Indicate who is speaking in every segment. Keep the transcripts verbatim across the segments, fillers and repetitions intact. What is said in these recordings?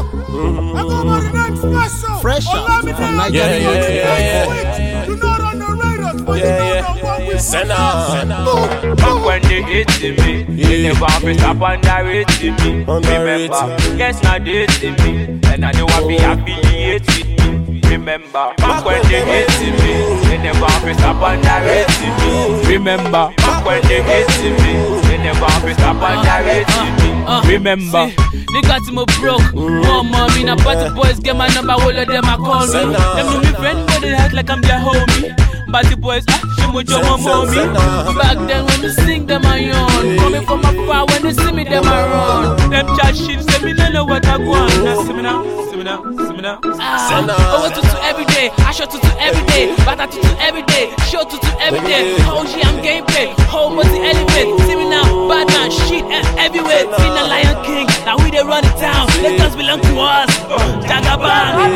Speaker 1: Mm-hmm. I go by the name Special.
Speaker 2: Fresh out from Nigeria.
Speaker 1: Yeah,
Speaker 2: yeah,
Speaker 1: yeah,
Speaker 2: yeah,
Speaker 1: yeah. You know on the radar, but
Speaker 3: Yeah,
Speaker 1: you
Speaker 3: yeah.
Speaker 1: don't know what we
Speaker 3: Senna.
Speaker 4: Back when they hated me, they never have to stop underrating me. Remember, guess not dating me, and I know I be affiliated with me. Remember, back when they hated me, they never have to stop underrating me. Remember, back when they hated me, they never have to stop underrating me. Remember,
Speaker 5: nigga to me broke, more mommy, now party boys get my number, all of them I call me. Them know me friend, but they act like I'm their homie. Party boys, ah, she much your mommy. Back then when you sing them I yawn, coming from afar when they see me them I run. Them chat shit say me no know what I want. Now see me now, see me now, see me now. Ah, over tutu every day, I show tutu every day, bata tutu every day, show tutu every day. Oh yeah, I'm game paid, whole multi elevate. See me now, bad man, shit and everywhere. Been a Lion King, now we they run it down. Let us belong to us, Jagaban.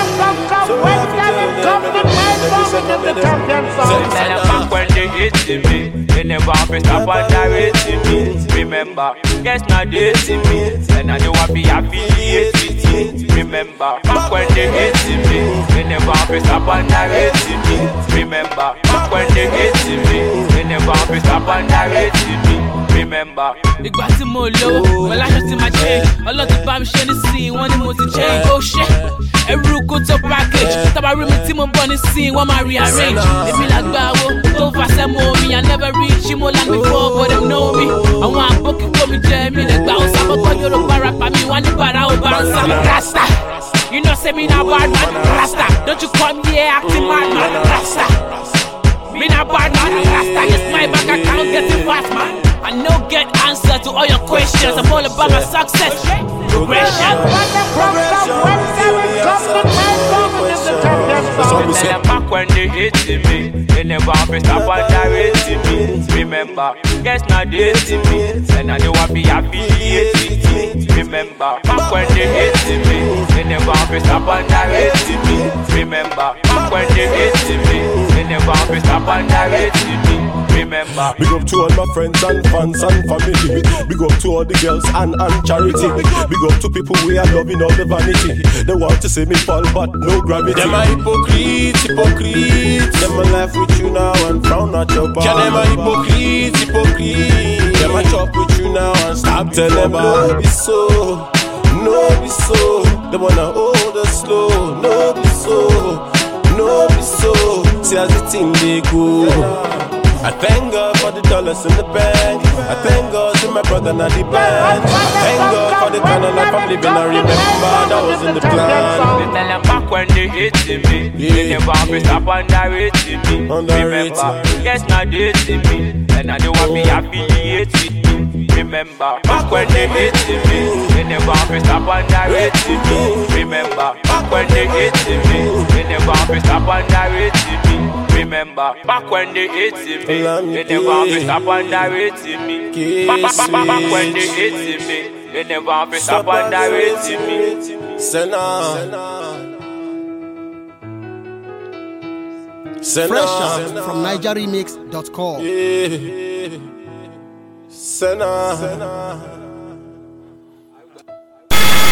Speaker 4: back when they hated me, they never have to stop underrating me. Remember, guess not dating me, and I know I be affiliated with me. Remember, back when they hated me, they never have to stop underrating me. Remember, back when they hated me, they never have to stop underrating me. Remember,
Speaker 5: ìgbà tí mo lówó, mo láṣọ tí máa change. Ọlọ́tí bá mi ṣe ní sí, wọ́n ní mo ti change. Oh shit, ẹrú kó tó package. Tábà rí mi tí mo bọ́ ní sí, wọ́n máa rearrange. Èmi làgbà wo tó fàṣẹ mọ́ mi, I never reach mo like before, but them know me. Àwọn àbókí kó mi jẹ mi lẹ́gbà ó sábọ́kọ́ Yorùbá rapper mi, wọ́n ní bàrà ó bá ń sábà. Rasta, you know say me na bad man. Rasta, don't you come here acting mad man. Rasta, me na bad man. Rasta, yes my bank account getting fast man. I no get answer to all your questions. I'm all about my success. Progression.
Speaker 4: back when they hated me, they never have to stop underrating me. Remember, guess not dating me, and I know I be affiliated with me. Remember, back when they hated me, they never have to stop underrating me. Remember, back when they hated me, they never have to stop underrating me. Remember,
Speaker 3: big up to all my friends and fans and family. Big up to all the girls and, and charity. Big up to people we are loving all the vanity. They want to see me fall but no gravity. Them a hypocrite, hypocrite. Them a laugh with you now and frown at your back. Yeah, them a hypocrite, hypocrite. Them a chop with you now and stop telling them no be so, no be so. They wanna hold us slow, no be so, no be so. See as the thing they go. I thank God for the dollars in the bank. I thank God to my brother and the band. I thank God for the kind of life I'm living. I remember that was in the plan.
Speaker 4: they tell them back when they hated me,
Speaker 3: Yeah.
Speaker 4: they never have to stop underrating me.
Speaker 3: Underrating.
Speaker 4: Remember, guess not dating me, and I know I be affiliated with me. Remember, back when they hated me, they never have to stop underrating me. Remember, back when they hated me, they never have to stop underrating me. Remember, back when they hated me, they never have to stop underrating me. Back, back, back, back when they hated me, they never have to stop underrating me.
Speaker 3: Senna. Senna.
Speaker 2: Fresh out from Nigeria Remix dot com.
Speaker 3: Yeah. Senna.